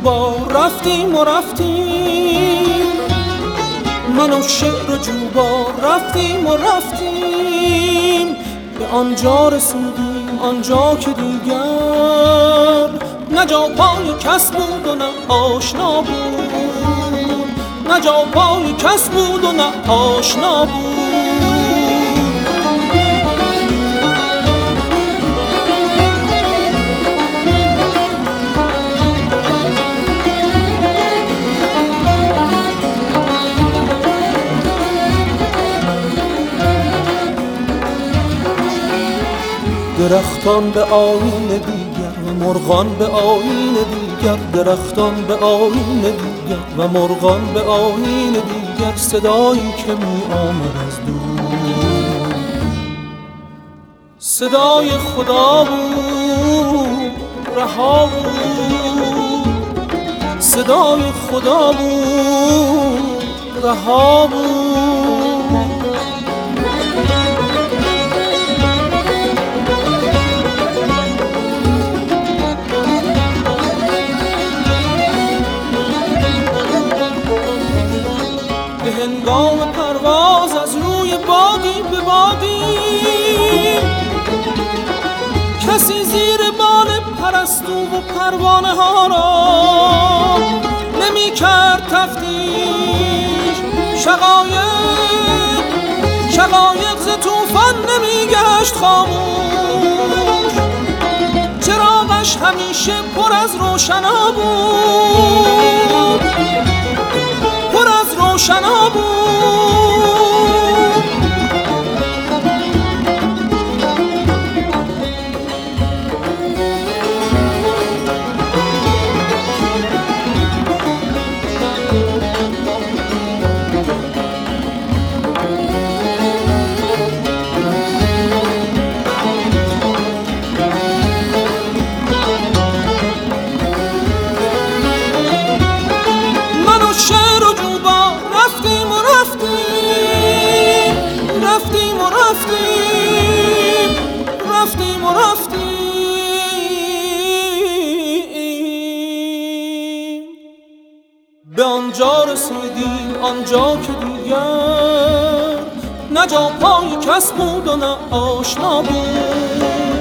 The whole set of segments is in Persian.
جوبا رفتیم و رفتیم، من و شعر جوبا رفتیم و رفتیم، به آنجا رسیدیم آنجا که دیگر نه جا پای کس بود و نه آشنا بود، نه جا پای کس بود و نه آشنا بود. درختان به آیین دیگر و مرغان به آیین دیگر، درختان به آیین دیگر و مرغان به آیین دیگر، صدایی که می آمد از دور صدای خدا بود، رها بود، صدای خدا بود، رها بود. هنگام پرواز از روی بادی به بادی، کسی زیر بال پرستو و پروانه ها را نمی کرد تفتیش، شقایق ز طوفان نمی گشت خاموش، چراغش همیشه پر از روشنا بود، پر از روشنا بود. رفتیم و رفتیم، به آنجا رسیدیم آنجا که دیگر نه جا پای کس بود و نه آشنا بود،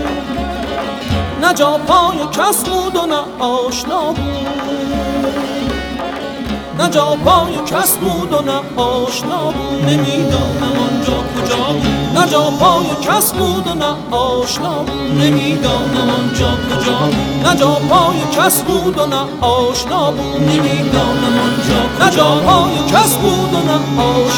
نه جا پای کس بود و نه آشنا بود، نه جا پای کس بود و نه آشنا بود. نمیدانم آنجا کجا بود، نه جا پای کس بود و نه آشنا بود، نمیدانم آنجا کجا بود، نه جا پای کس بود و نه آشنا بود، نمیدانم آنجا، نه جا پای کس بود و نه آشنا بود.